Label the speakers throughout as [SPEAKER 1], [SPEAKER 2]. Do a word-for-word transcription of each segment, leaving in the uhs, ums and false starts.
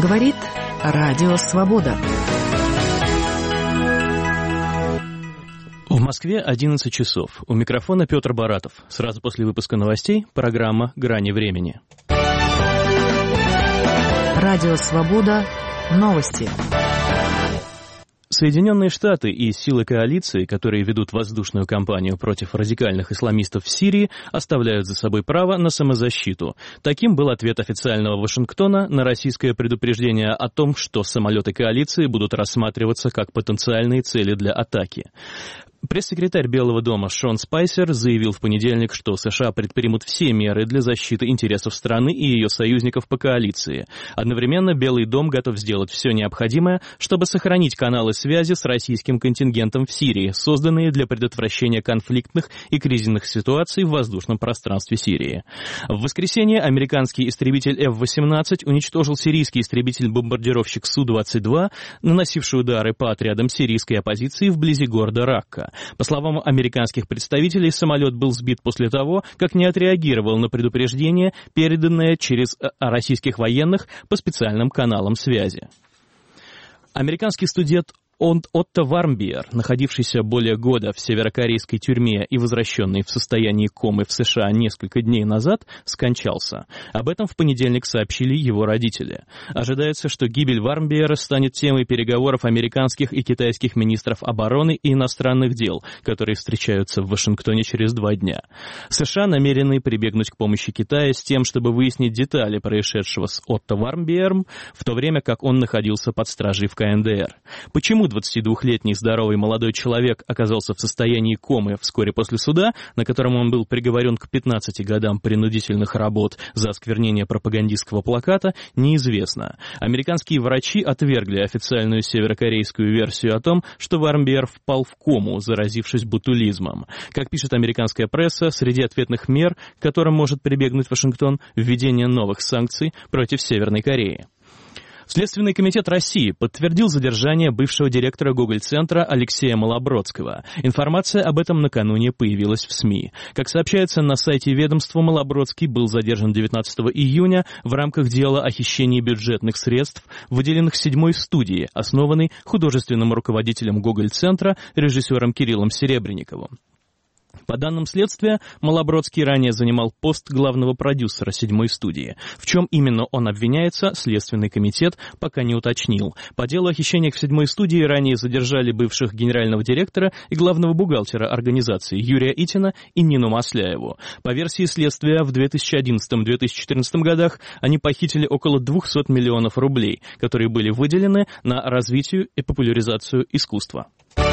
[SPEAKER 1] Говорит Радио Свобода.
[SPEAKER 2] В Москве одиннадцать часов. У микрофона Петр Баратов. Сразу после выпуска новостей программа «Грани времени».
[SPEAKER 1] Радио Свобода. Новости.
[SPEAKER 2] Соединенные Штаты и силы коалиции, которые ведут воздушную кампанию против радикальных исламистов в Сирии, оставляют за собой право на самозащиту. Таким был ответ официального Вашингтона на российское предупреждение о том, что самолеты коалиции будут рассматриваться как потенциальные цели для атаки. Пресс-секретарь Белого дома Шон Спайсер заявил в понедельник, что США предпримут все меры для защиты интересов страны и ее союзников по коалиции. Одновременно Белый дом готов сделать все необходимое, чтобы сохранить каналы связи с российским контингентом в Сирии, созданные для предотвращения конфликтных и кризисных ситуаций в воздушном пространстве Сирии. В воскресенье американский истребитель эф восемнадцать уничтожил сирийский истребитель-бомбардировщик Су двадцать два, наносивший удары по отрядам сирийской оппозиции вблизи города Ракка. По словам американских представителей, самолет был сбит после того, как не отреагировал на предупреждение, переданное через российских военных по специальным каналам связи. Американский студент Отто Вармбиер, находившийся более года в северокорейской тюрьме и возвращенный в состоянии комы в США несколько дней назад, скончался. Об этом в понедельник сообщили его родители. Ожидается, что гибель Вармбиера станет темой переговоров американских и китайских министров обороны и иностранных дел, которые встречаются в Вашингтоне через два дня. США намерены прибегнуть к помощи Китая с тем, чтобы выяснить детали происшедшего с Отто Вармбиером, в то время как он находился под стражей в ка эн дэ эр. Почему двадцатидвухлетний здоровый молодой человек оказался в состоянии комы вскоре после суда, на котором он был приговорен к пятнадцати годам принудительных работ за осквернение пропагандистского плаката, неизвестно. Американские врачи отвергли официальную северокорейскую версию о том, что Вармбиер впал в кому, заразившись ботулизмом. Как пишет американская пресса, среди ответных мер, к которым может прибегнуть Вашингтон, введение новых санкций против Северной Кореи. Следственный комитет России подтвердил задержание бывшего директора Гоголь-центра Алексея Малобродского. Информация об этом накануне появилась в СМИ. Как сообщается на сайте ведомства, Малобродский был задержан девятнадцатого июня в рамках дела о хищении бюджетных средств, выделенных седьмой студии, основанной художественным руководителем Гоголь-центра, режиссером Кириллом Серебренниковым. По данным следствия, Малобродский ранее занимал пост главного продюсера седьмой студии. В чем именно он обвиняется, Следственный комитет пока не уточнил. По делу о хищениях в седьмой студии ранее задержали бывших генерального директора и главного бухгалтера организации Юрия Итина и Нину Масляеву. По версии следствия, в две тысячи одиннадцатом — две тысячи четырнадцатом годах они похитили около двухсот миллионов рублей, которые были выделены на развитие и популяризацию искусства.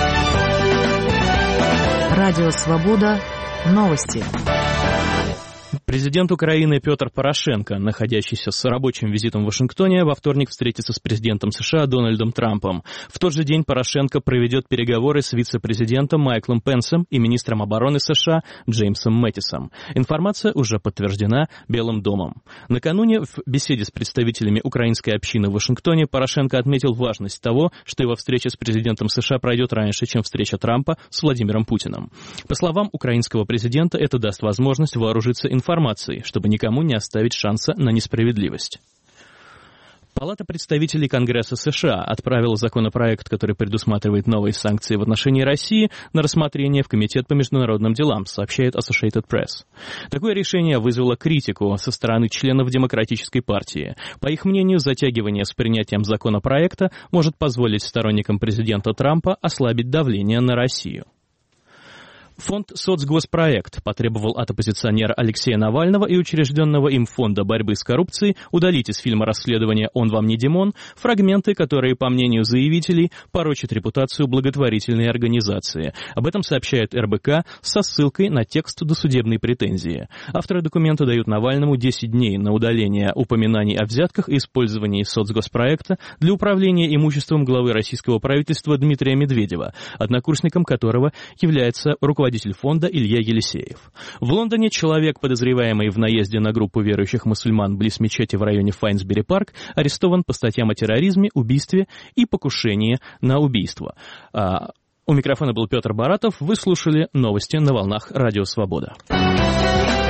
[SPEAKER 1] Радио Свобода. Новости.
[SPEAKER 2] Президент Украины Петр Порошенко, находящийся с рабочим визитом в Вашингтоне, во вторник встретится с президентом США Дональдом Трампом. В тот же день Порошенко проведет переговоры с вице-президентом Майклом Пенсом и министром обороны США Джеймсом Мэттисом. Информация уже подтверждена Белым домом. Накануне в беседе с представителями украинской общины в Вашингтоне Порошенко отметил важность того, что его встреча с президентом США пройдет раньше, чем встреча Трампа с Владимиром Путиным. По словам украинского президента, это даст возможность вооружиться информацией, чтобы никому не оставить шанса на несправедливость. Палата представителей Конгресса США отправила законопроект, который предусматривает новые санкции в отношении России, на рассмотрение в Комитет по международным делам, сообщает Associated Press. Такое решение вызвало критику со стороны членов Демократической партии. По их мнению, затягивание с принятием законопроекта может позволить сторонникам президента Трампа ослабить давление на Россию. Фонд «Соцгоспроект» потребовал от оппозиционера Алексея Навального и учрежденного им Фонда борьбы с коррупцией удалить из фильма расследования «Он вам не Димон» фрагменты, которые, по мнению заявителей, порочат репутацию благотворительной организации. Об этом сообщает эр бэ ка со ссылкой на текст досудебной претензии. Авторы документа дают Навальному десять дней на удаление упоминаний о взятках и использовании соцгоспроекта для управления имуществом главы российского правительства Дмитрия Медведева, однокурсником которого является руководитель руководитель фонда Илья Елисеев. В Лондоне человек, подозреваемый в наезде на группу верующих мусульман близ мечети в районе Файнсбери-парк, арестован по статьям о терроризме, убийстве и покушении на убийство. А, у микрофона был Петр Баратов. Вы слушали новости на волнах Радио Свобода.